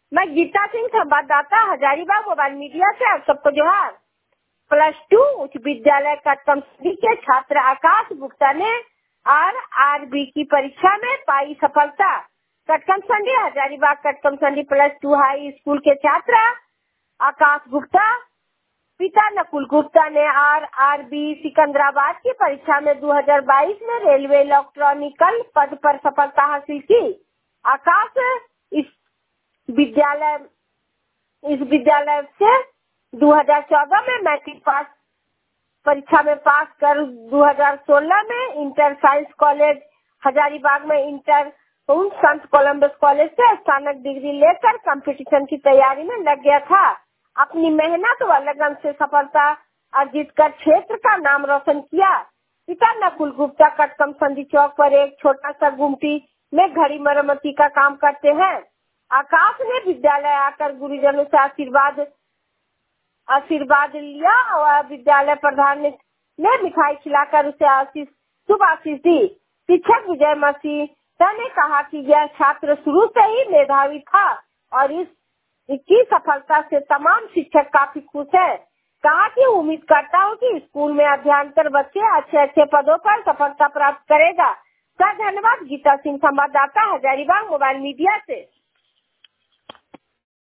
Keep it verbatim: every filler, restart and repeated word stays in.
मैं गीता सिंह, संवाददाता, Hazaribagh mobile media से आप सबको जोहार। प्लस टू उच्च विद्यालय कटकमसंडी के छात्र आकाश गुप्ता ने आर आर बी की परीक्षा में पाई सफलता। Katkamsandi Hazaribagh Katkamsandi plus two high school के छात्र आकाश गुप्ता पिता नकुल गुप्ता ने आर आर बी सिकंदराबाद की परीक्षा में दो हज़ार बाईस में रेलवे इलेक्ट्रॉनिकल पद पर सफलता हासिल की। आकाश इस विद्यालय इस विद्यालय से दो हज़ार चौदह में मैट्रिक पास परीक्षा में पास कर दो हज़ार सोलह में इंटर साइंस कॉलेज हजारीबाग में इंटर संत कोलंबस कॉलेज से स्नातक डिग्री लेकर कंपटीशन की तैयारी में लग गया था। अपनी मेहनत व लगन से सफलता अर्जित कर क्षेत्र का नाम रोशन किया। पिता नकुल गुप्ता कटकमसंडी चौक पर एक छोटा सा गुमटी में घड़ी मरम्मती का काम करते हैं। आकाश ने विद्यालय आकर गुरुजनों से आशीर्वाद आशीर्वाद लिया और विद्यालय प्रधान ने मिठाई खिलाकर उसे आशीष शुभ आशीष दी। शिक्षक विजय मसीह ने कहा कि यह छात्र शुरू से ही मेधावी था और इस इसकी सफलता से तमाम शिक्षक काफी खुश हैं। कहा कि उम्मीद करता हूं कि स्कूल में अध्ययन कर बच्चे अच्छे अच्छे पदों पर सफलता प्राप्त करेगा। सर धन्यवाद। गीता सिंह, संवाददाता, हजारीबाग मोबाइल मीडिया से।